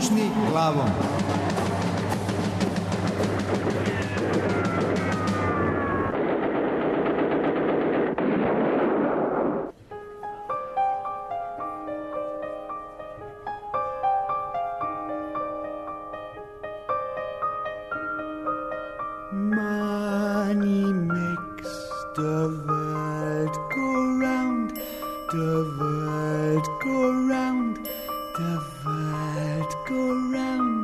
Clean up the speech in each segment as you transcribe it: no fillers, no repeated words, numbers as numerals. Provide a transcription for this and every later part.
mućni glavom. Money makes the world go round, the world go round, the world go round.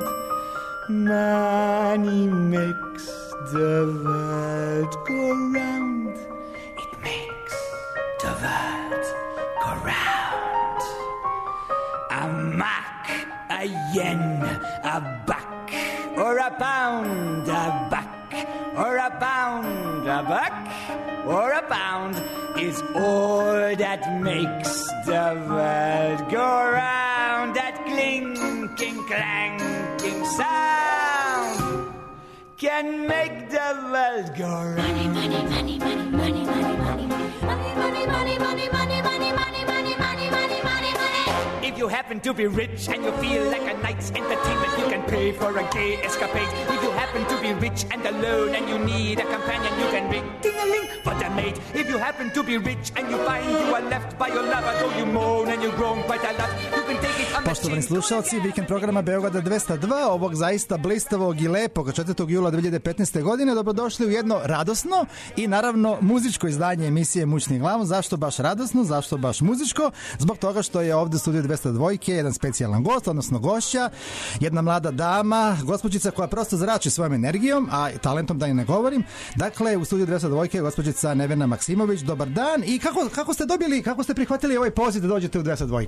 Money makes the world go round. It makes the world go round. A mark, a yen, a buck, or a pound, a buck. Or a pound, a buck, or a pound is all that makes the world go round. That clinking, clanking sound can make the world go round. Money, money, money, money, money, money, money, money, money, money, money, money, money, money, money, money, money, money, money. If you happen to be rich and you feel like a night's entertainment, you can pay for a gay escapade. If you happen to be rich and alone and you need a companion, you can ring ding-a-ling for the maid. If you happen to be rich and you find you are left by your lover, though you moan and you groan quite a lot, you can take it on the chin. Poštovani slušalci, vikend programa Beograda 202, ovog zaista blistavog i lepog 4. jula 2015. godine, dobrodošli u jedno radosno i naravno muzičko izdanje emisije Mućni glavom. Zašto baš radosno, zašto baš muzičko? Zbog toga što je ovde u studiju 202 jedan specijalan gost, odnosno gošća, jedna mlada dama, gospođica koja prosto zrači svojom energijom, a talentom da i ne govorim. Dakle, u studiju 202 je gospođica Nevena Maksimović. Dobar dan. I kako ste prihvatili ovaj poziv da dođete u 202?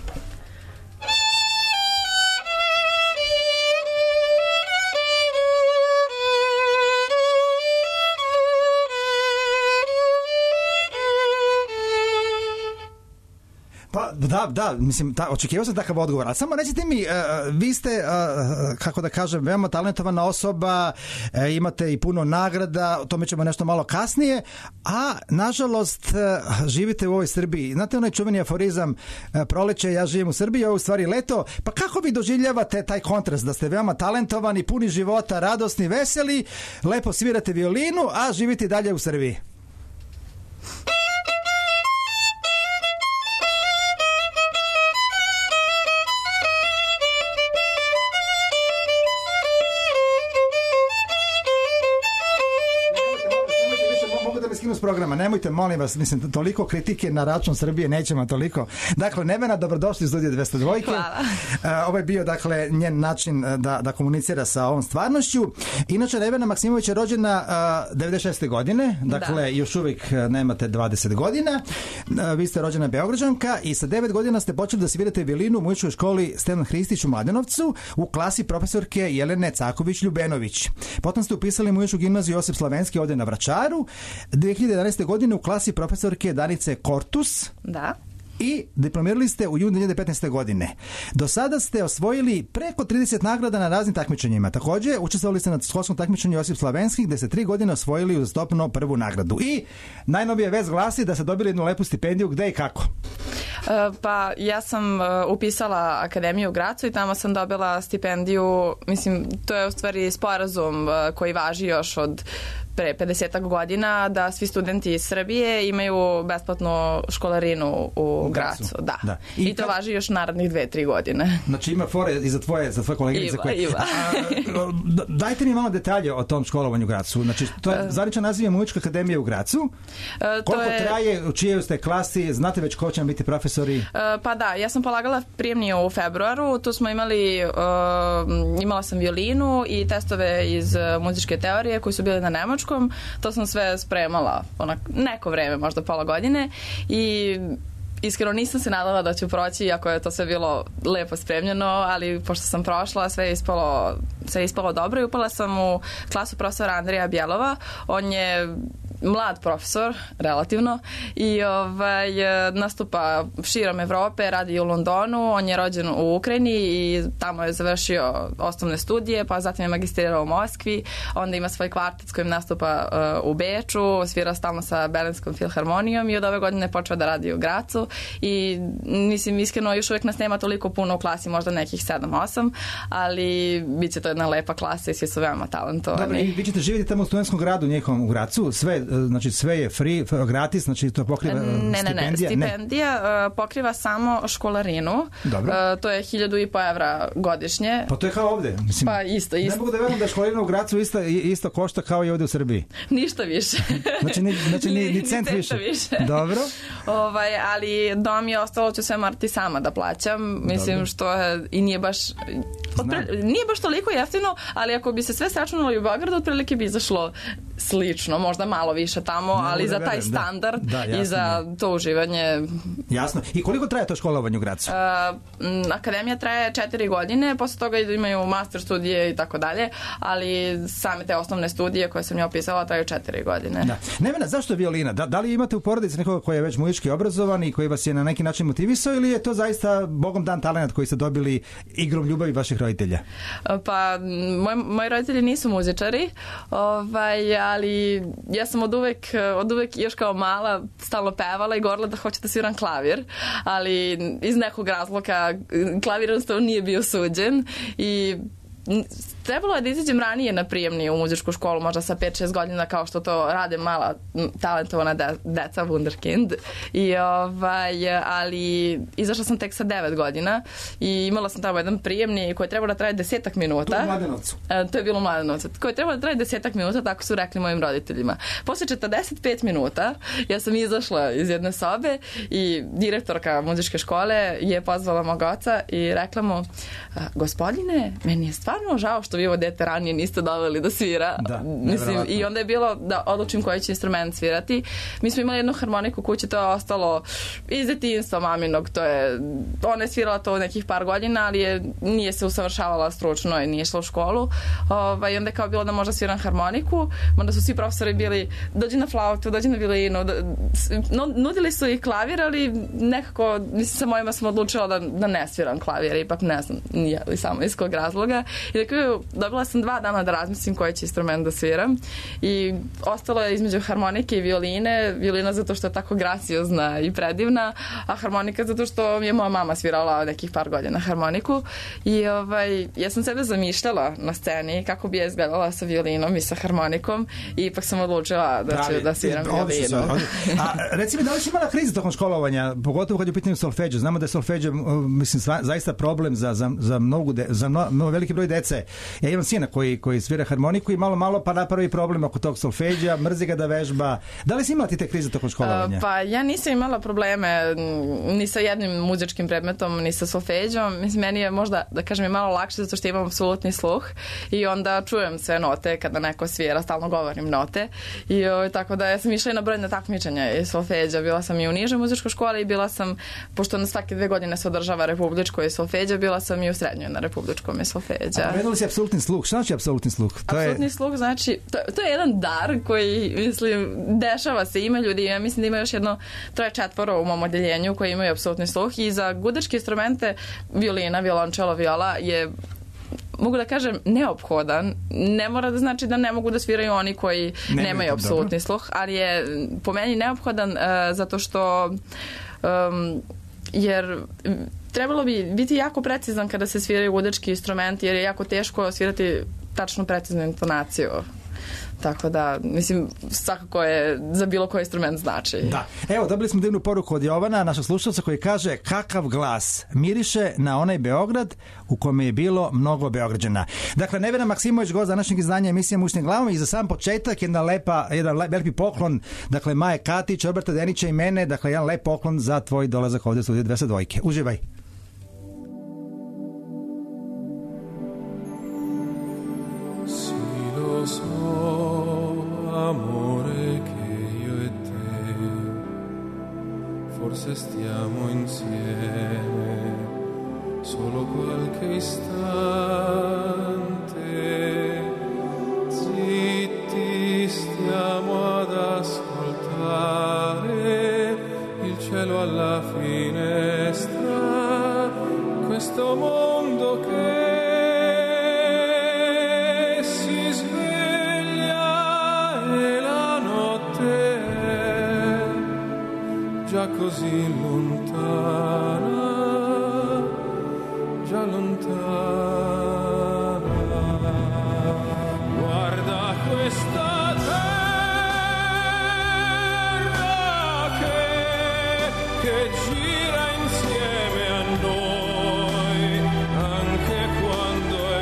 Da, mislim, očekivao sam takav odgovor, ali samo recite mi, vi ste, kako da kažem, veoma talentovana osoba, imate i puno nagrada, o tome ćemo nešto malo kasnije, a nažalost živite u ovoj Srbiji. Znate onaj čuveni aforizam, proleće, ja živim u Srbiji, ovo je u stvari leto, pa kako vi doživljavate taj kontrast, da ste veoma talentovani, puni života, radosni, veseli, lepo svirate violinu, a živite dalje u Srbiji? Programa. Nemojte, molim vas, mislim, toliko kritike na račun Srbije, nećemo toliko. Dakle, Nevena, dobrodošli u studiju 202. Hvala. Ovo je bio, dakle, njen način da komunicira sa ovom stvarnošću. Inače, Nevena Maksimović je rođena 96. godine, dakle, još uvijek nemate 20 godina. Vi ste rođena Beograđanka i sa 9 godina ste počeli da svirate violinu u muzičkoj školi Stevan Hristić u Mladenovcu u klasi profesorke Jelene Caković-Ljubenović. Potom ste upisali muzičku gimnaziju Josip Slavenski ovde na Vračaru. 2011. godine u klasi profesorke Danice Kortus. Da. I diplomirali ste u junu 2015. godine. Do sada ste osvojili preko 30 nagrada na raznim takmičenjima. Također, učestvovali ste na školskom takmičenju Josip Slavenski, gde ste 3 godine osvojili uzastopno prvu nagradu. I najnovija vest glasi da ste dobili jednu lepu stipendiju. Gde i kako? Pa ja sam upisala akademiju u Gracu i tamo sam dobila stipendiju, mislim, to je u stvari sporazum koji važi još od pre 50 godina, da svi studenti iz Srbije imaju besplatnu školarinu u Gracu. Da. I to važi još narednih 2-3 godine. Znači ima fore i za tvoje koleginice. Ima. Dajte mi malo detalje o tom školovanju u Gracu. Znači, to je zvaničan naziv Muzička akademija u Gracu. Koliko traje, u čijoj ste klasi, znate već ko će vam biti profesori? Pa da, ja sam polagala prijemni u februaru, tu smo imala sam violinu i testove iz muzičke teorije koji su bili na nemačkom. To sam sve spremala neko vreme, možda pola godine, i iskreno nisam se nadala da ću proći, iako je to sve bilo lepo spremljeno, ali pošto sam prošla, sve je ispalo dobro i upala sam u klasu profesora Andreja Bjelova. On je mlad profesor, relativno, i nastupa širom Evrope, radi u Londonu, on je rođen u Ukrajini i tamo je završio osnovne studije, pa zatim je magistrirao u Moskvi, onda ima svoj kvartet s kojim nastupa u Beču, svira stalno sa Berlinskom filharmonijom i od ove godine je počeo da radi u Gracu i mislim, iskreno, još uvijek nas nema toliko puno u klasi, možda nekih 7-8, ali bit će to jedna lepa klasa i svi su veoma talentovani. Dobro, i vi ćete živjeti tamo u studentskom gradu njihovom u Gracu, sve je free, gratis, znači to pokriva stipendija? Ne, stipendija pokriva samo školarinu. Dobro. To je 1.500 evra godišnje. Pa to je kao ovde. Mislim, pa isto. Ne mogu da verujem da školarina u Gracu isto košta kao i ovde u Srbiji. Ništa više. Znači ni cent više. Dobro. Ali dom je ostalo, ću sve morati sama da plaćam. Mislim što i nije baš nije baš toliko jeftino, ali ako bi se sve sračunalo u Beogradu, otprilike bi izašlo slično, možda malo više tamo, ali za taj standard i za to uživanje. Jasno. I koliko traje to školovanje u Gracu? Akademija traje 4 godine, posle toga imaju master studije i tako dalje, ali same te osnovne studije koje sam ja opisala traju 4 godine. Da. Nevena, zašto je violina? Da li imate u porodici nekoga koji je već muzički obrazovan i koji vas je na neki način motivisao ili je to zaista Bogom dan talent koji ste dobili igrom ljubavi vaših roditelja? Pa, moji roditelji nisu muzičari, ali ja sam od uvek još kao mala stalno pevala i govorila da hoću da sviram klavir, ali iz nekog razloga klavir jednostavno nije bio suđen i trebalo je da izađem ranije na prijemni u muzičku školu, možda sa 5-6 godina, kao što to rade mala talentovana deca, wunderkind. Ali izašla sam tek sa 9 godina i imala sam tamo jedan prijemni koji je trebalo da traje 10 minuta. To je u Mladenovcu. To je bilo u Mladenovcu. Koji je trebalo da traje 10 minuta, tako su rekli mojim roditeljima. Posle 45 minuta ja sam izašla iz jedne sobe i direktorka muzičke škole je pozvala mog oca i rekla mu: gospodine, meni je stvarno žao što vi ovo dete ranije niste doveli da svira. Mislim, i onda je bilo da odlučim koji će instrument svirati. Mi smo imali jednu harmoniku kući, to je ostalo iz detinjstva maminog. Ona je svirala to nekih par godina, ali nije se usavršavala stručno i nije išla u školu. I onda je kao bilo da možda sviram harmoniku. Onda su svi profesori bili dođi na flautu, dođi na violinu. Nudili su i klavir, ali nekako sa mojima sam odlučila da ne sviram klavir. Ipak ne znam samo iz kog razloga. I dakle, dobila sam 2 dana da razmislim koji će instrument da sviram i ostalo je između harmonike i violine. Violina zato što je tako graciozna i predivna, a harmonika zato što je moja mama svirala nekih par godina harmoniku i ja sam sebe zamišljala na sceni kako bi je izgledala sa violinom i sa harmonikom i ipak sam odlučila da ću da sviram violinu. A reci mi, da li si imala krizu tokom školovanja, pogotovo kad je u pitanju solfeđo? Znamo da je solfeđo, mislim, zaista problem za mnogo veliki broj dece. Ja imam sina koji svira harmoniku i malo pa napravi problem oko tog solfeđa, mrzi ga da vežba. Da li si imala ti te krize tokom školovanja? Pa ja nisam imala probleme ni sa jednim muzičkim predmetom, ni sa solfeđom. Mislim, meni je možda, da kažem, je malo lakše zato što imam apsolutni sluh i onda čujem sve note kada neko svira, stalno govorim note i tako da ja sam išla i na brojne takmičenja i solfeđa. Bila sam i u nižoj muzičkoj školi i bila sam, pošto na svake 2 godine se održava republičko i solfeđa, bila sam i u srednjoj na republičkom i solfeđa. A pomenuli si apsolutni sluh. Šta znači apsolutni sluh? Apsolutni sluh znači, to je jedan dar koji, mislim, dešava se, ima ljudi, ja mislim da ima još jedno 3-4 u mom odeljenju koji imaju apsolutni sluh i za gudačke instrumente violina, violončelo, viola je, mogu da kažem, neophodan. Ne mora da znači da ne mogu da sviraju oni koji nemaju apsolutni sluh, ali je po meni neophodan zato što jer trebalo bi biti jako precizan kada se sviraju gudački instrumenti jer je jako teško svirati tačno preciznu intonaciju. Tako da, mislim, svakako je za bilo koji instrument znači. Da. Evo, dobili smo divnu poruku od Jovana, našeg slušalca, koji kaže: kakav glas miriše na onaj Beograd u kome je bilo mnogo Beograđana. Dakle, Nevena Maksimović, gost današnjeg izdanja emisije Mušnim glavom, i za sam početak jedan lepi poklon, dakle, Maje Katić, Roberta Denića i mene, dakle, jedan lep poklon za tvoj dolazak ovdje u studiju 202. Uživaj. Amore che io e te forse stiamo insieme solo qualche istante, zitti stiamo ad ascoltare questo mondo che si sveglia e la notte è già così lontana, già lontana. Guarda questa terra che gira insieme a noi anche quando è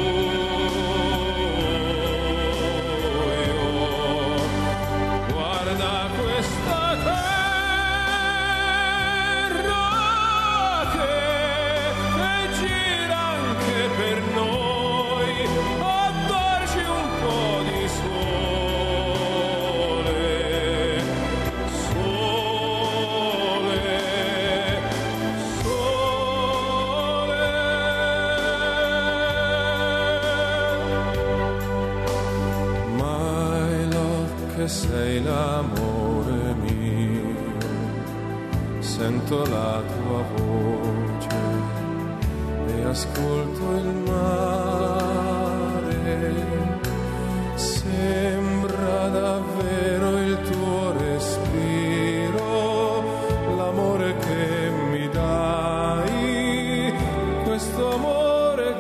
buio. Guarda questa terra che gira anche per noi, a darci un po' di sole, sole, sole. My love, che sei l'amore mio, sento la tua voce e ascolto il mare, sembra davvero il tuo respiro, l'amore che mi dai, questo amore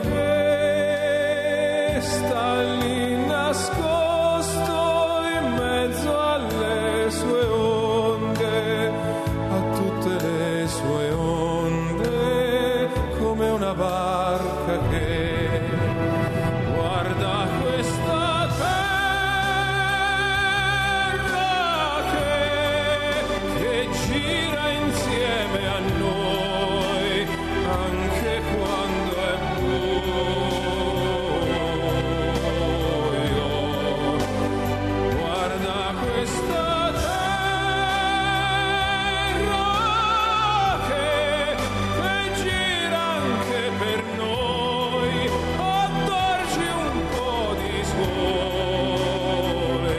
che sta lì nascosto in mezzo alle sue onde, a tutte le sue onde, come una barca che guarda questa terra che gira insieme a noi anche quando è buio. Guarda questa terra che gira anche per noi, a darci un po' di sole,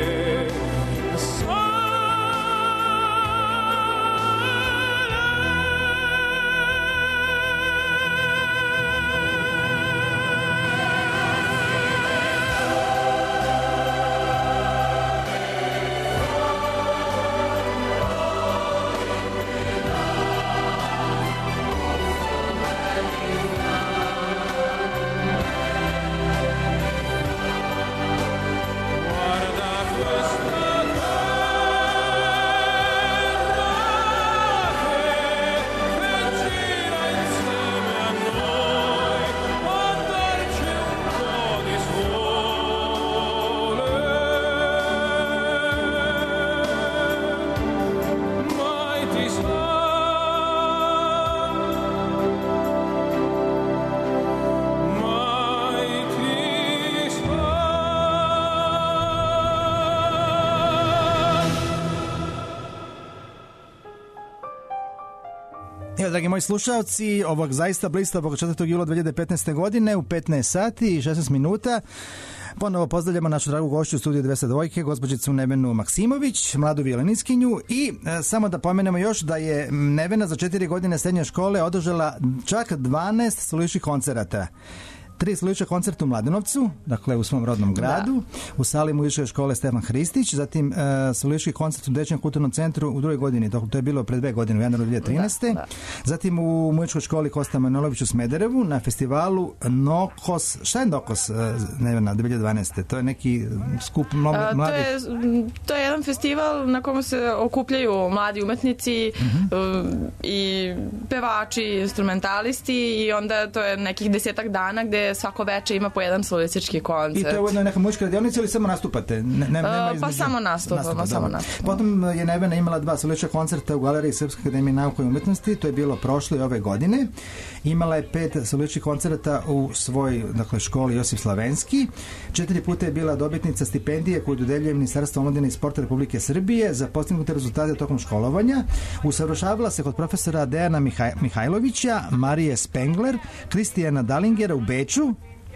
guarda questa terra che gira insieme a noi, a darci un po' di sole, mai ti sa, mai ti sa. Evo, dragi moji slušalci, ovog zaista blistavog 4. jula 2015. godine u 15 sati i 16 minuta ponovo pozdravljamo našu dragu gošću u studiju 202, gospođicu Nevenu Maksimović, mladu violiniskinju, i samo da pomenemo još da je Nevena za 4 godine srednje škole održala čak 12 sveučilišnih koncerata. 3 sveučilišna koncerta u Mladenovcu, dakle u svom rodnom gradu, u sali muzičke škole Stefan Hristić, zatim sveučilišni koncert u Dečjem kulturnom centru u drugoj godini, to je bilo pre 2 godine, u januaru 2013. Zatim u muzičkoj školi Kosta Manojlović u Smederevu na festivalu Nokos. Šta je Nokos, Nevena, 2012. To je neki skup mladih... To je jedan festival na komu se okupljaju mladi umetnici i pevači, instrumentalisti, i onda to je nekih 10 dana gde svako veče ima po jedan solistički koncert. I to je ujedno neka muzička radionica ili samo nastupate? Pa samo nastupamo. Potom je Nevena imala 2 solistička koncerta u Galeriji Srpske akademije nauke i umetnosti, to je bilo prošle i ove godine. Imala je 5 solističkih koncerta u svojoj, dakle, školi Josip Slavenski. 4 puta je bila dobitnica stipendije koju dodeljuje Ministarstvo omladine i sporta Republike Srbije za postignute rezultate tokom školovanja. Usavršavala se kod profesora Dejana Mihajlovića, Marije Spengler, Kristijana Dalingera u Beču,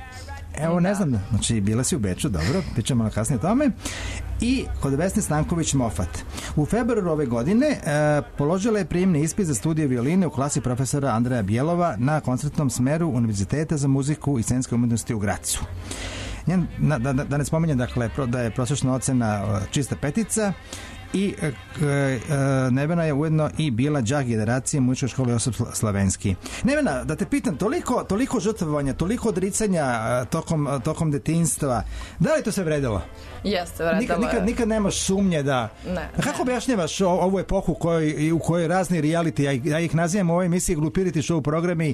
Evo, ne znam, znači bila si u Beču, dobro, pričamo malo kasnije o tome. I kod Vesne Stanković Mofat. U februaru ove godine položila je prijemni ispit za studije violine u klasi profesora Andreja Bjelova na koncertnom smeru Univerziteta za muziku i scenske umetnosti u Gracu. Da ne spominjem, dakle, da je prosječna ocena čista petica i Nevena je ujedno i bila đak generacije muzičke škole Josip Slavenski. Nevena, da te pitam, toliko žrtvovanja, toliko odricanja tokom detinjstva, da li to se vredilo? Jeste, vredilo je. Nikad nemaš sumnje da... Ne. Kako objašnjavaš ovu epohu u kojoj razni reality, ja ih nazivam u ovoj emisiji glupiriti show programi,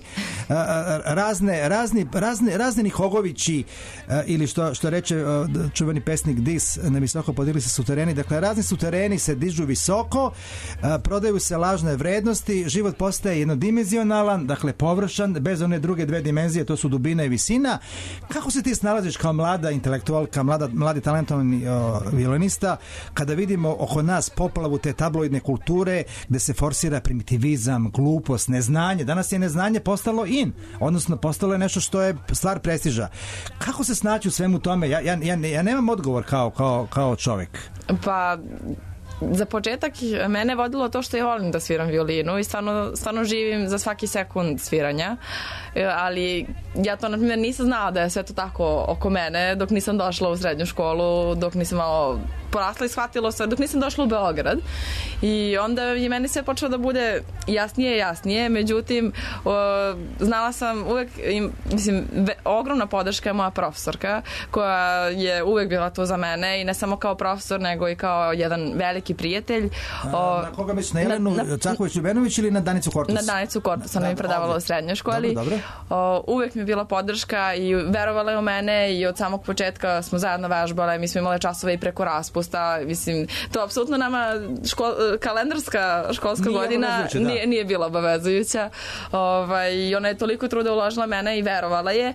razni Nihogovići ili što reče čuveni pesnik Dis, na visoko podigli se sutereni, dakle razni sutereni se dižu visoko, prodaju se lažne vrednosti, život postaje jednodimenzionalan, dakle površan, bez one druge dve dimenzije, to su dubina i visina. Kako se ti snalaziš kao mlada intelektualka, mladi talentovani violinista, kada vidimo oko nas poplavu te tabloidne kulture gde se forsira primitivizam, glupost, neznanje? Danas je neznanje postalo in, odnosno postalo je nešto što je stvar prestiža. Kako se snaći u svemu tome? Ja nemam odgovor kao čovjek. Pa... Za početak mene je vodilo to što ja volim da sviram violinu i stvarno živim za svaki sekund sviranja, ali ja to na primjer nisam znala da je sve to tako oko mene dok nisam došla u srednju školu, dok nisam malo porasla i shvatilo sve, dok nisam došla u Beograd i onda je meni sve počelo da bude jasnije, međutim znala sam uvek, mislim, ogromna podrška je moja profesorka koja je uvek bila tu za mene i ne samo kao profesor nego i kao jedan veliki prijatelj. Na koga misliš, na Jelenu Caković-Ljubenović ili na Danicu Kortus? Na Danicu Kortus, ona mi predavala u srednjoj školi. Dobro. Uvek mi je bila podrška i verovala je u mene i od samog početka smo zajedno vežbale, mi smo imali časove i preko raspusta, mislim, to apsolutno nama kalendarska školska godina nije bila obavezujuća. I ona je toliko truda uložila mene i verovala je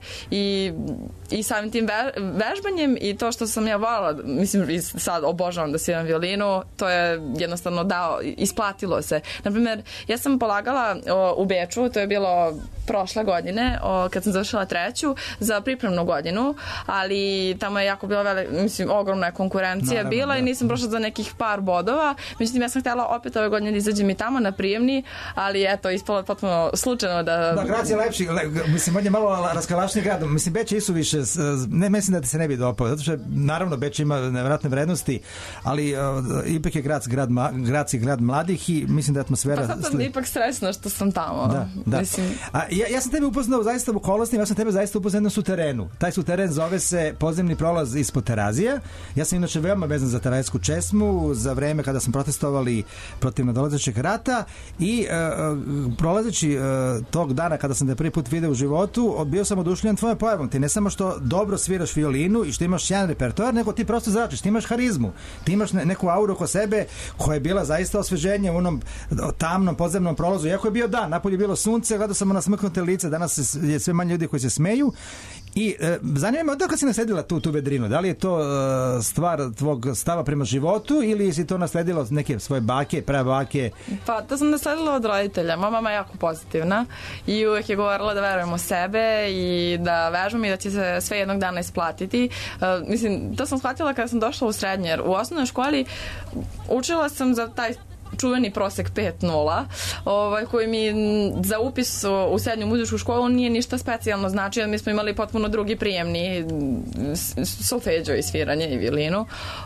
i samim tim vežbanjem i to što sam ja volala, mislim, i sad obožavam da sviram violinu, to je jednostavno isplatilo se. Naprimjer, ja sam polagala u Beču, to je bilo prošle godine, kad sam završila treću, za pripremnu godinu, ali tamo je jako bila ogromna je konkurencija bila i nisam prošla za nekih par bodova. Međutim, ja sam htjela opet ove godine da izađem i tamo na prijemni, ali eto, ispalo potpuno slučajno da... Da, grad je lepši, mislim, on je malo raskalašniji grad, mislim, Beč je isuviše, ne mislim da ti se ne bi dopao, zato što naravno Beč ima nevjerojatne vrednosti, ali ipak je gradski grad mladih i mislim da je atmosfera... Pa sad sam ipak srećna što sam tamo. Da. Mislim... Ja sam tebe upoznao zaista u okolnostima, ja sam tebe zaista upoznao na suterenu. Taj suterén zove se podzemni prolaz ispod Terazija. Ja sam inače veoma vezan za terazijsku česmu za vreme kada sam protestovali protiv nadolazećeg rata i prolazeći tog dana kada sam te prvi put video u životu, bio sam oduševljen tvojom pojavom. Ti ne samo što dobro sviraš violinu i što imaš jedan repertoar, nego ti prosto zračiš, ti imaš harizmu, ti imaš neku auru oko sebe koja je bila zaista osveženje u onom tamnom podzemnom prolazu. Iako je bio dan, napolje je bilo sunce, gledao sam na smrknute lice, danas je sve manje ljudi koji se smeju i zanima me odakle si nasledila tu vedrinu, da li je to stvar tvog stava prema životu ili si to nasledila od neke svoje bake, prabake? Pa to sam nasledila od roditelja, moja mama je jako pozitivna i uvek je govorila da verujem u sebe i da vežbam i da će se sve jednog dana isplatiti. Mislim, to sam shvatila kada sam došla u srednje, jer u osnovnoj školi učila sam za taj čuveni prosek 5.0, koji mi za upis u srednju muzičku školu nije ništa specijalno znači, mi smo imali potpuno drugi prijemni, solfeđo i sviranje i violinu,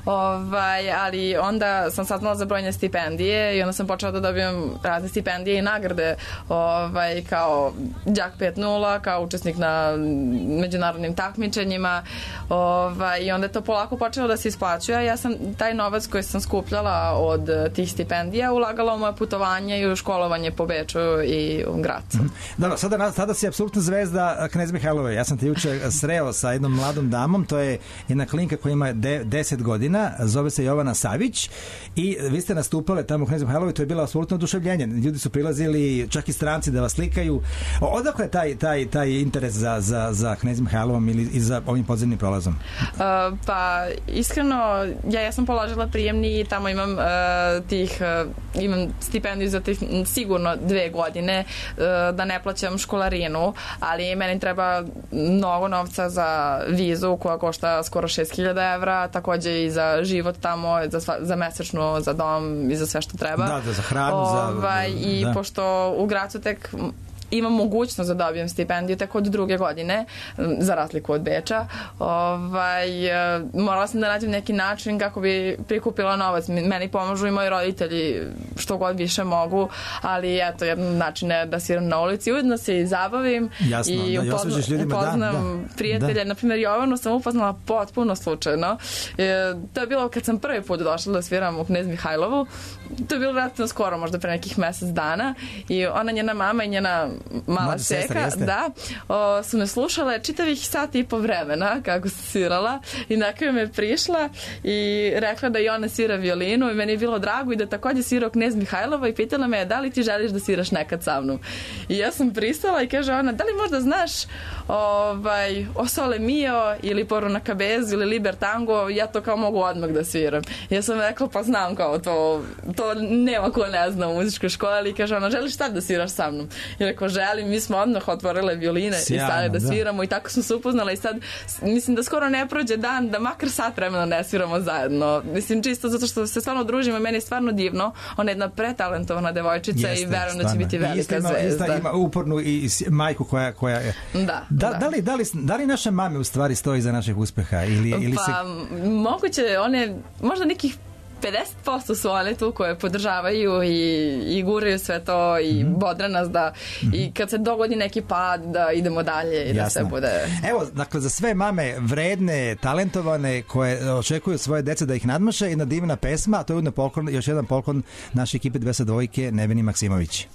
ali onda sam saznala za brojne stipendije i onda sam počela da dobijem razne stipendije i nagrade kao đak 5.0, kao učesnik na međunarodnim takmičenjima, i onda je to polako počelo da se isplaćuje. Ja sam taj novac koji sam skupljala od tih stipendija ulagala u moje putovanje i u školovanje po Beču i u Gracu. Dobro, sada si apsolutna zvezda Knez Mihajlove. Ja sam te juče sreo sa jednom mladom damom, to je jedna klinka koja ima 10 godina, zove se Jovana Savić i vi ste nastupale tamo u Knez Mihajlove, to je bilo apsolutno oduševljenje. Ljudi su prilazili, čak i stranci da vas slikaju. Odakle taj interes za Knez Mihajlovom ili za ovim podzemnim prolazom? Pa, iskreno, ja sam položila prijemni i tamo imam tih imam stipendiju za sigurno 2 godine, da ne plaćam školarinu, ali meni treba mnogo novca za vizu koja košta skoro 6.000 evra, takođe i za život tamo, za mesečno, za dom i za sve što treba. Da, za hranu. I pošto u Gracu tek imam mogućnost da dobijem stipendiju tek od 2. godine, za razliku od Beča. Morala sam da nađem neki način kako bi prikupila novac. Meni pomažu i moji roditelji što god više mogu, ali eto, jedan način je da sviram na ulici. Ujedno se i zabavim. Jasno, i upoznam prijatelje. Naprimjer, Jovanu sam upoznala potpuno slučajno. To je bilo kad sam prvi put došla da sviram u Knez Mihajlovu. To je bilo relativno skoro, možda pre nekih mesec dana, i ona, njena mama i njena mala seka, su me slušale čitavih 1.5 sata vremena kako se svirala, i na kraju me prišla i rekla da i ona svira violinu i meni je bilo drago i da takođe svira Knez Mihajlova, i pitala me da li ti želiš da sviraš nekad sa mnom. I ja sam pristala i kaže ona, da li možda znaš O Sole Mio ili Por una Cabeza ili Liber Tango, ja to kao mogu odmah da sviram. I ja sam rekla, pa znam kao to nema ko ne zna u muzičkoj školi, i kaže ona, želiš sad da sviraš sa mnom? I rekao, želim, mi smo odmah otvorile violine i stali da sviramo, i tako smo se upoznala, i sad mislim da skoro ne prođe dan da makar sat vremena ne sviramo zajedno. Mislim, čisto zato što se stvarno družimo, meni je stvarno divno, ona je jedna pretalentovana devojčica. Jeste, i verujem da će biti velika zvezda. Ima upornu i majku koja je... Da li naše mame u stvari stoji za naših uspeha? Moguće, one, možda nekih 50% su one tu koje podržavaju i guraju sve to i bodre nas da i kad se dogodi neki pad da idemo dalje i da sve bude... Evo, dakle, za sve mame vredne, talentovane, koje očekuju svoje dece da ih nadmaše, jedna divna pesma, a to je još jedan poklon naše ekipe 202 Neveni Maksimović.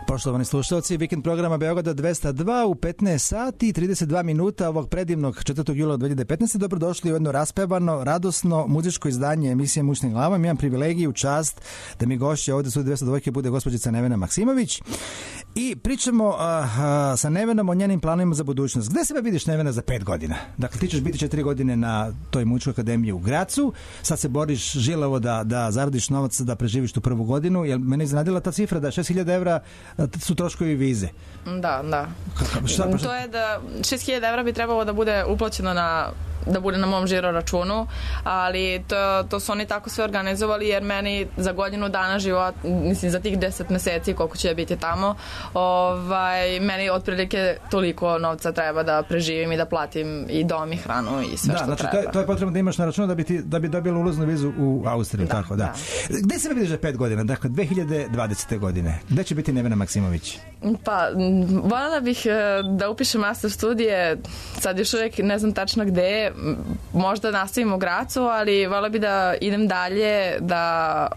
Poštovani slušalci, vikend programa Beograda 202 u 15 sati i 32 minuta ovog predivnog 4. jula 2015. Dobrodošli u jedno raspevano, radosno muzičko izdanje emisije Mučnim glavom. Imam privilegiju, čast da mi gošća ovde su 202 bude gospođica Nevena Maksimović i pričamo sa Nevenom o njenim planovima za budućnost. Gde sebe vidiš, Nevena, za 5 godina? Dakle, ti ćeš biti 4 godine na toj muzičkoj akademiji u Gracu, sad se boriš žilavo da zaradiš novac da preživiš tu prvu godinu, jer mene iznenadila ta cifra da 6.000 evra su troškovi vize. Da. To je da 6.000 evra bi trebalo da bude uplaćeno da bude na mom žiro računu, ali to su oni tako sve organizovali jer meni za godinu dana života, mislim za tih 10 meseci koliko će biti tamo, meni otprilike toliko novca treba da preživim i da platim i dom i hranu i sve što znači, treba. Da, to je potrebno da imaš na računu da bi dobila ulaznu vizu u Austriju, tako da. Gde se vidiš za 5 godina? Dakle, 2020. godine. Gde će biti Nevena Maksimović? Pa, voljela bih da upišem master studije, sad još uvijek ne znam tačno gde, možda nastavim u Gracu, ali voljela bih da idem dalje, da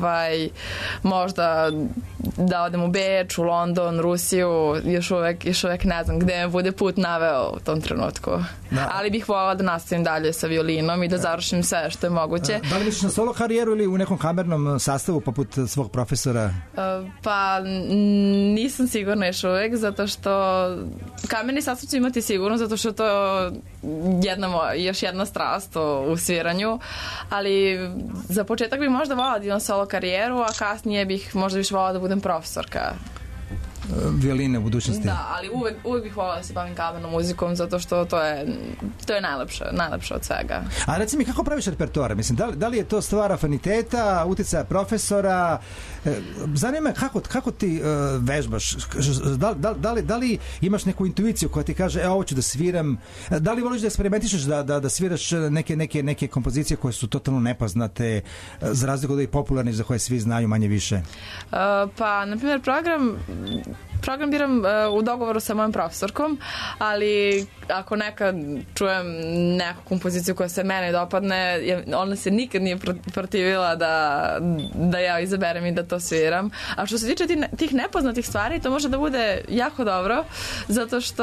možda da odem u Beč, u London, Rusiju, još uvijek ne znam gde me bude put naveo u tom trenutku. Da. Ali bih voljela da nastavim dalje sa violinom i da završim sve što je moguće. Da li misliš na solo karijeru ili u nekom kamernom sastavu poput svog profesora? Pa nisam sigurna još uvijek, zato što kamerni sastav ću imati sigurno, zato što to još jedna strast u sviranju, ali za početak bih možda voljela da imam solo karijeru, a kasnije bih možda više voljela da budem profesorka violine u budućnosti. Da, ali uvek bih voljela da se bavim kamernom muzikom, zato što to je najlepše od svega. A reci mi, kako praviš repertoar? Mislim, da li je to stvar afiniteta, uticaja profesora? Zanima me kako ti vežbaš? Da li imaš neku intuiciju koja ti kaže, ovo ću da sviram? Da li voliš da eksperimentišeš da sviraš neke kompozicije koje su totalno nepoznate, za razliku od ovih popularnih za koje svi znaju manje više? Pa, na primjer, program biram u dogovoru sa mojom profesorkom, ali ako nekad čujem neku kompoziciju koja se mene dopadne, ona se nikad nije protivila da ja izaberem i da to sviram. A što se tiče tih nepoznatih stvari, to može da bude jako dobro, zato što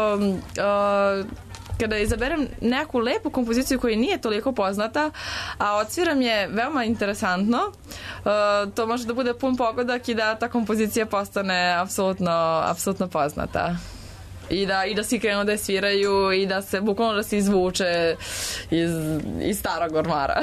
kada izaberem neku lepu kompoziciju koja nije toliko poznata, a odsviram je veoma interesantno, to može da bude pun pogodak i da ta kompozicija postane apsolutno poznata. I da svi krenu da je sviraju i da se bukvalno da se izvuče iz starog ormara.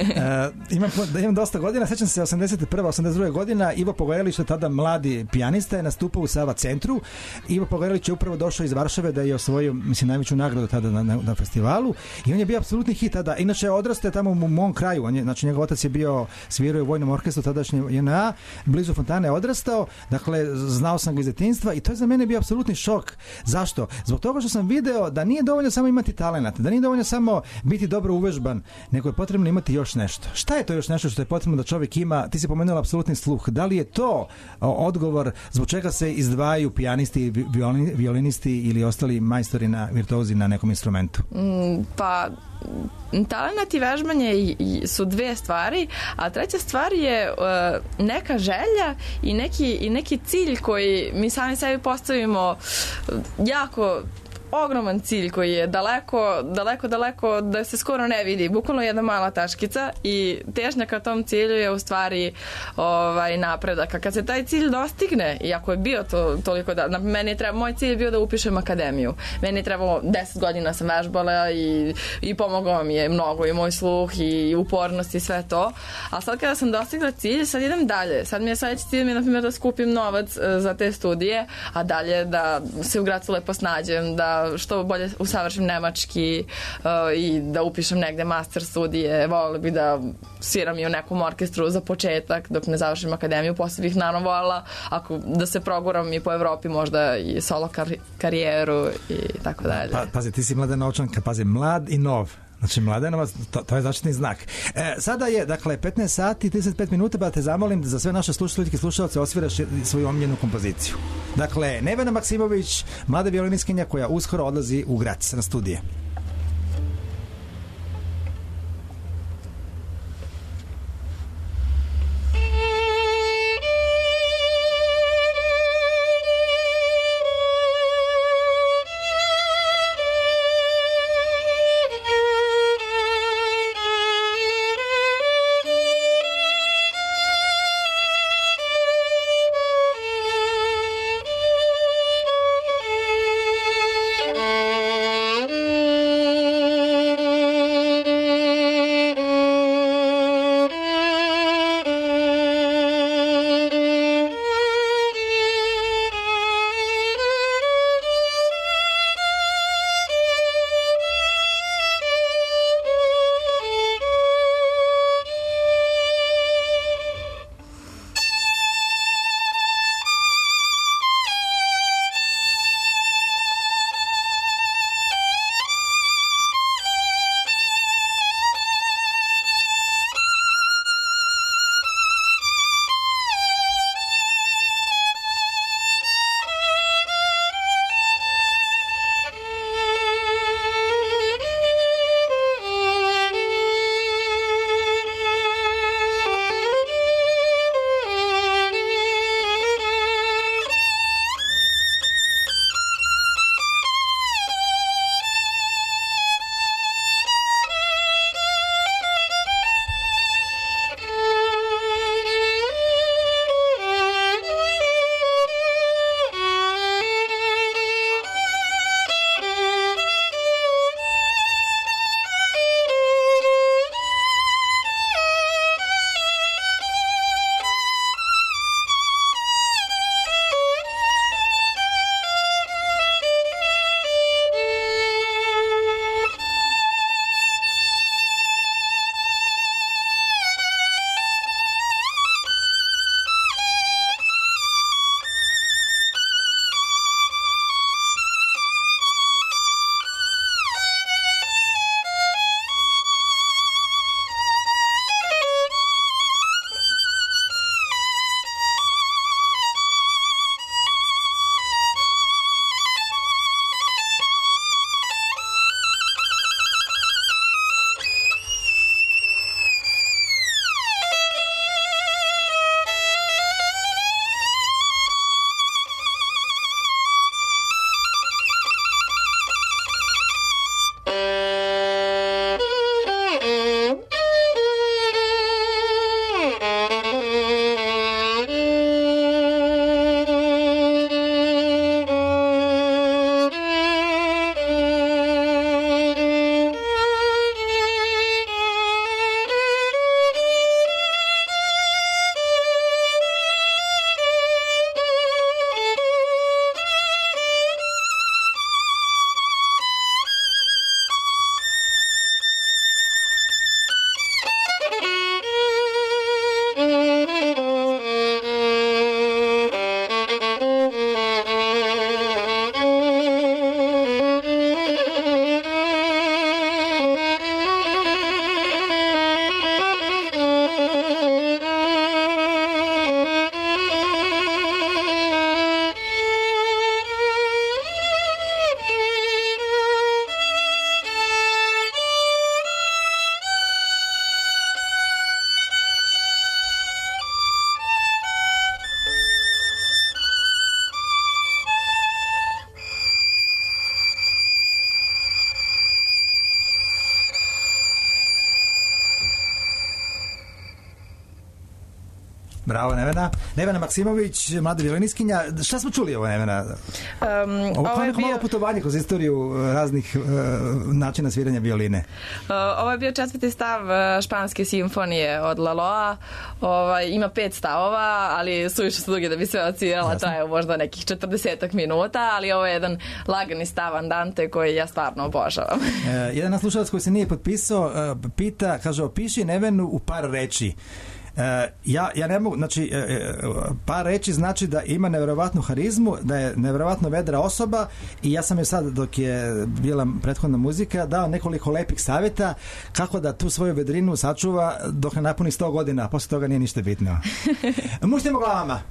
Imam dosta godina, sećam se 81. 82. godina, Ivo Pogojelić, tada mladi pijanista, je nastupao u Sava centru. Ivo Pogojelić je upravo došao iz Varšave da je osvojio, mislim, najveću nagradu tada na festivalu i on je bio apsolutni hit tada. Inače, odrastao tamo u mom kraju, znači njegov otac je bio svirao u vojnom orkestru tadašnje JNA, blizu Fontane je odrastao, dakle, znao sam ga iz detinjstva i to je za mene bio apsolutni šok. Zašto? Zbog toga što sam video da nije dovoljno samo imati talenat, da nije dovoljno samo biti dobro uvežban, nego je potrebno imati još nešto. Šta je to još nešto što je potrebno da čovjek ima? Ti si pomenula apsolutni sluh. Da li je to odgovor zbog čega se izdvajaju pijanisti, violinisti ili ostali majstori virtuozi na nekom instrumentu? Pa talenat i vežbanje su dve stvari, a treća stvar je neka želja i neki cilj koji mi sami sebi postavimo, jako ogroman cilj koji je daleko da se skoro ne vidi, bukvalno jedna mala tačkica i težnja ka tom cilju je u stvari napredak. A kad se taj cilj dostigne, i ako je bio to toliko moj cilj je bio da upišem akademiju. Meni je trebalo 10 godina sam vežbala i pomogao mi je mnogo i moj sluh i upornost i sve to. A sad kada sam dostigla cilj, sad idem dalje. Sad mi je sledeći cilj na primjer da skupim novac za te studije, a dalje da se u Gracu lepo snađem, da što bolje usavršim nemački i da upišem negde master studije. Voljela bih da sviram i u nekom orkestru za početak dok ne završim akademiju. Posle bih naravno voljela da se proguram i po Evropi, možda i solo karijeru i tako dalje. Pazi, ti si mlada novčanka, pazi, mlad i nov. Znači, Mladenovac, to je zaštitni znak. Sada je, dakle, 15 sati i 35 minuta, pa te zamolim da za sve naše slušateljke i slušalce osviraš svoju omiljenu kompoziciju. Dakle, Nevena Maksimović, mlada violiniskinja koja uskoro odlazi u Grac na studije. Bravo, Nevena. Nevena Maksimović, mlada violiniskinja. Šta smo čuli ovo, Nevena? Ovo je neko malo putovanje kroz istoriju raznih načina sviranja violine. Ovo je bio 4. stav španske simfonije od Laloa. Ima 5 stavova, ali suviše su dugi da bi sve odsvirala, traje možda nekih 40 minuta, ali ovo je jedan lagani stav Andante koji ja stvarno obožavam. Jedan slušalac koji se nije potpisao pita, kaže, opiši Nevenu u par reči. Ja ne mogu, znači par reći znači da ima nevjerovatnu harizmu, da je nevjerovatno vedra osoba i ja sam joj sad dok je bila prethodna muzika dao nekoliko lepih savjeta kako da tu svoju vedrinu sačuva dok ne napuni 100 godina, a posle toga nije ništa bitno. Muštimo glavama.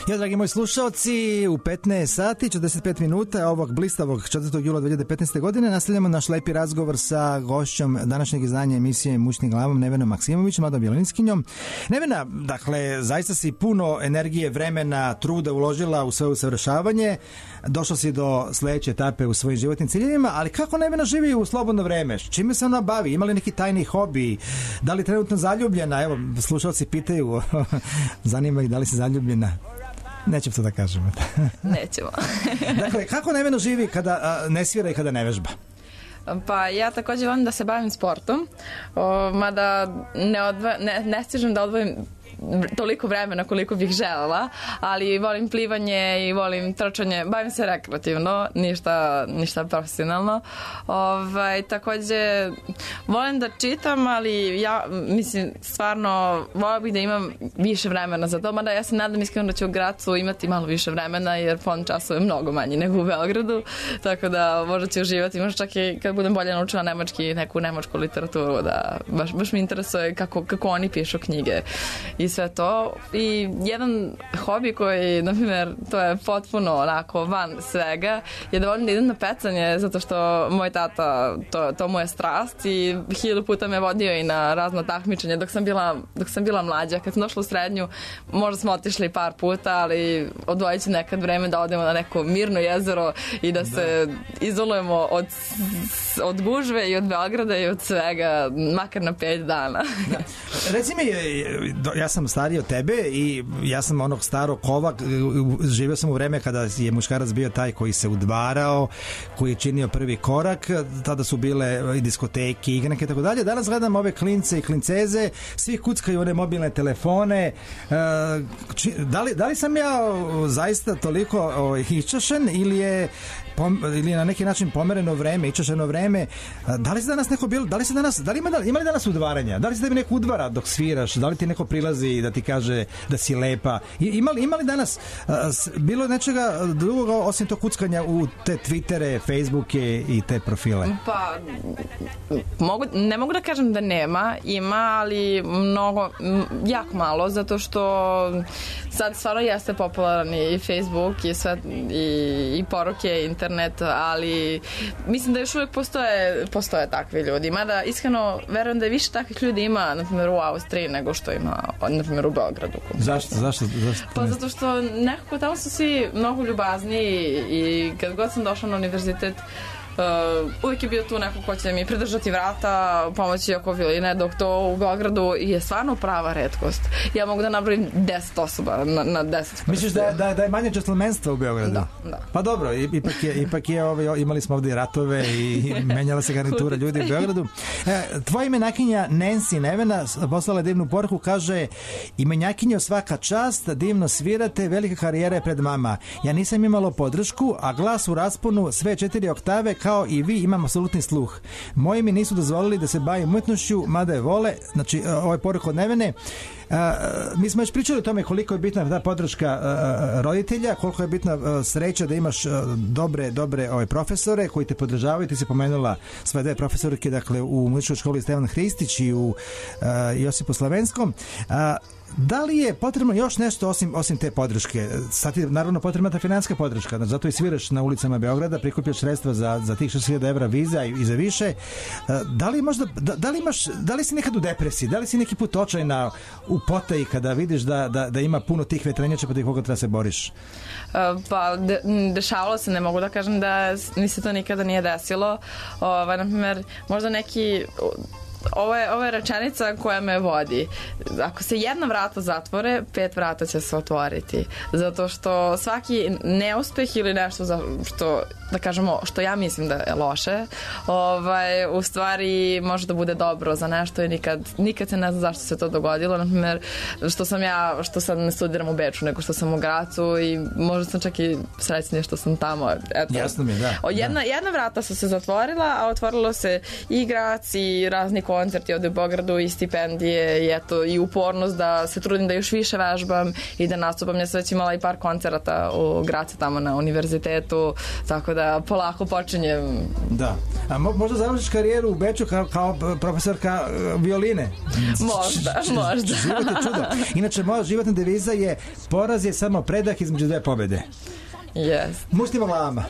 Ja, dragi moji slušalci, u 15 sati, 45 minuta ovog blistavog 4. jula 2015. godine nastavljamo naš lepi razgovor sa gošćom današnjeg izdanja emisije Mućnim glavom, Nevenom Maksimović, mladom violinskinjom. Nevena, dakle, zaista si puno energije, vremena, truda uložila u svoje usavršavanje, došla si do sledeće etape u svojim životnim ciljevima, ali kako Nevena živi u slobodno vreme? Čime se ona bavi? Ima li neki tajni hobi? Da li trenutno zaljubljena? Evo, slušalci pitaju, zanima ih da li si zaljubljena. Nećemo to da kažemo. Nećemo. Dakle, kako Nevena živi kada ne svira i kada ne vežba? Pa ja također volim da se bavim sportom, mada ne stižem da odvojim toliko vremena koliko bih želela, ali volim plivanje i volim trčanje, bavim se rekreativno, ništa profesionalno. Također volim da čitam, ali ja mislim stvarno volim bih da imam više vremena za to, mada ja se nadam iskreno da ću u Gracu imati malo više vremena jer fond časova je mnogo manji nego u Beogradu, tako da možda ću uživati, možda čak i kad budem bolje naučila nemački, neku nemačku literaturu, da baš mi interesuje kako oni pišu knjige i sve to. I jedan hobi koji, na primjer, to je potpuno onako van svega, je da volim da idem na pecanje, zato što moj tata, to mu je strast i 1000 puta me vodio i na razno takmičenje dok sam bila mlađa. Kad sam došla u srednju, možda smo otišli par puta, ali odvojit ću nekad vreme da odemo na neko mirno jezero i da se izolujemo od gužve i od Beograda i od svega, makar na 5 dana. Da. Reci mi, ja sam stariji od tebe i ja sam onog starog kova, živio sam u vreme kada je muškarac bio taj koji se udvarao, koji je činio prvi korak, tada su bile i diskoteke, igranke i tako dalje. Danas gledam ove klince i klinceze, svi kuckaju one mobilne telefone. Da li sam ja zaista toliko iščašen ili je na neki način pomereno vreme, iščašeno vreme? Da li se danas neko bilo, ima li danas udvaranja? Da li se tebi neko udvara dok sviraš? Da li ti neko prilazi da ti kaže da si lepa? Ima li danas bilo nečega drugoga osim to kuckanja u te Twittere, Facebooke i te profile? Pa, ne mogu da kažem da nema, ima, ali jako malo, zato što sad stvarno jeste popularan i Facebook i sve, i poruke, internet, ali mislim da još uvijek postoje takvi ljudi. Mada, iskreno, verujem da je više takvih ljudi ima, na primjer, u Austriji nego što ima, na primjer, u Beogradu. Zašto? Pa zato što nekako tamo su svi mnogo ljubazniji i kad god sam došla na univerzitet, uvijek je bio tu neko ko će mi pridržati vrata, pomoći oko violine, dok to u Beogradu je stvarno prava retkost. Ja mogu da nabrojim 10 osoba na 10 prsta. Misliš da je manje džentlmenstva u Beogradu? Da. Pa dobro, ipak je imali smo ovdje ratove i menjala se garnitura ljudi u Beogradu. Tvoja imenjakinja Nancy Nevena poslala divnu poruku, kaže: imenjakinjo, svaka čast, divno svirate, velika karijera je pred vama. Ja nisam imalo podršku, a glas u rasponu sve 4 oktave, kao i vi, imam apsolutni sluh. Moji mi nisu dozvolili da se bavim umetnošću, mada je vole. Znači, ovo je poruka od Nevene. Mi smo već pričali o tome koliko je bitna ta podrška roditelja, koliko je bitna sreća da imaš dobre profesore koji te podržavaju. Ti si pomenula svoje 2 profesorke, dakle, u muzičkoj školi Stevan Hristić i u Josipu Slavenskom. Da li je potrebno još nešto osim te podrške? Sad je naravno potrebna ta finansijska podrška, zato i sviraš na ulicama Beograda, prikupljaš sredstva za tih 6.000 evra viza i za više. Da li si nekad u depresiji? Da li si neki put očajna u potaji kada vidiš da ima puno tih vetrenjača protiv koga treba se boriš? Pa, dešavalo se, ne mogu da kažem da mi se to nikada nije desilo. Na primjer, možda neki... Ovo je rečenica koja me vodi. Ako se jedna vrata zatvore, 5 vrata će se otvoriti. Zato što svaki neuspeh ili nešto što, da kažemo, što ja mislim da je loše, u stvari može da bude dobro za nešto i nikad se ne zna zašto se to dogodilo. Na primjer, što sad ne studiram u Beču, nego što sam u Gracu i možda sam čak i srećnija što sam tamo. Jasno mi je, da. Jedna vrata su se zatvorila, a otvorilo se i Grac i razni koncerti ovde u Beogradu i stipendije i eto i upornost da se trudim da još više vežbam i da nastupam. Ja sam već imala i par koncerata u Gracu tamo na univerzitetu, tako da polako počinjem. Da. A možda završiš karijeru u Beču kao profesorka violine? Možda. Život je čudo. Inače, moja životna deviza je poraz je samo predah između dve pobede. Yes. Muštimo glavama.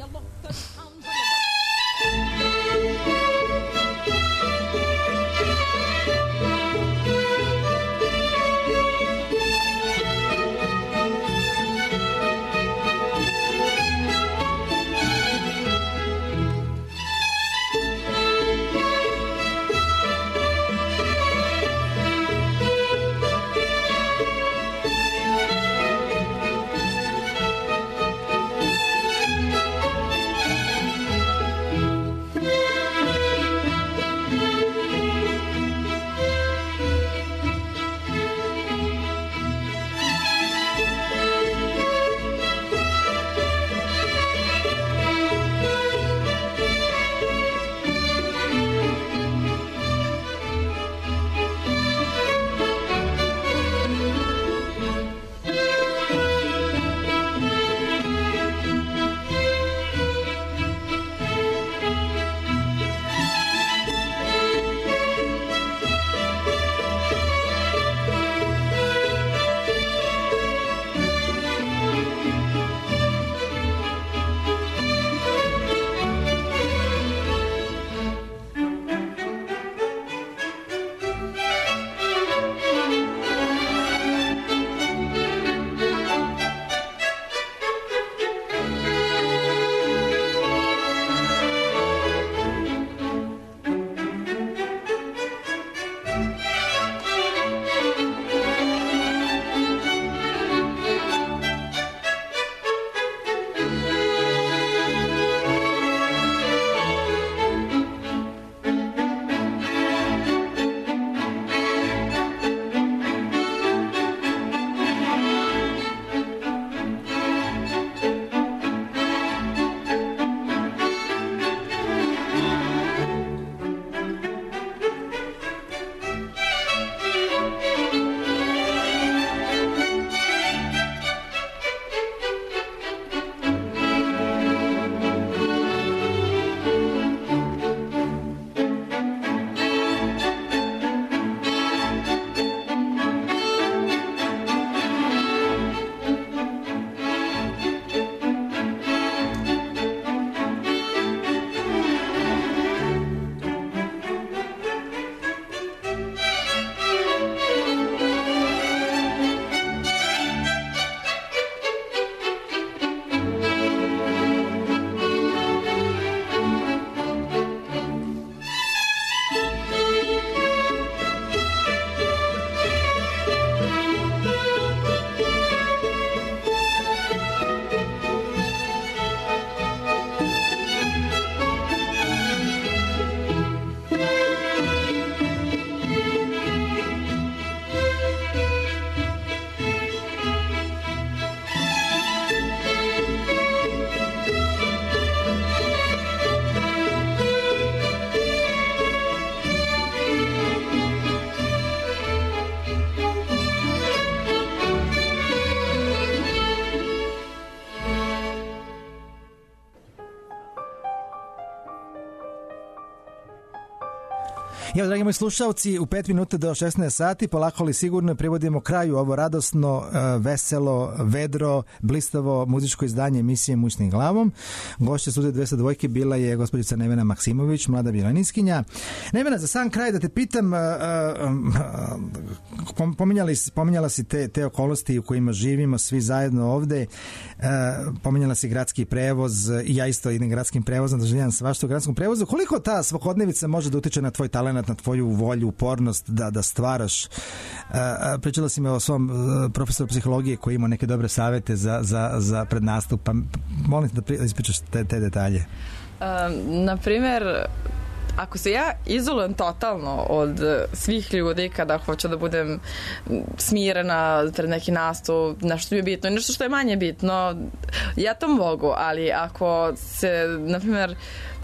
Evo, dragi moji slušalci, u 5 minuta do 16 sati, polako li sigurno privodimo kraju ovo radosno, veselo, vedro, blistavo muzičko izdanje emisije Mućnim glavom. Gošća Studija 202 bila je gospođica Nevena Maksimović, mlada violiniskinja. Nevena, za sam kraj da te pitam, pominjala si te okolnosti u kojima živimo svi zajedno ovde, pominjala si gradski prevoz, i ja isto idem gradskim prevozom, doživljam svašta u gradskom prevozu. Koliko ta svakodnevica može da utiče na tvoj talenat, na tvoju volju, upornost da stvaraš? Pričala si me o svom profesoru psihologije koji ima neke dobre savete za prednastup, pa molim te da ispričaš te detalje. Na primer, ako se ja izolujem totalno od svih ljudi kada hoću da budem smirena pred neki nastup, nešto mi je bitno i nešto što je manje bitno, ja to mogu, ali ako se, na primjer,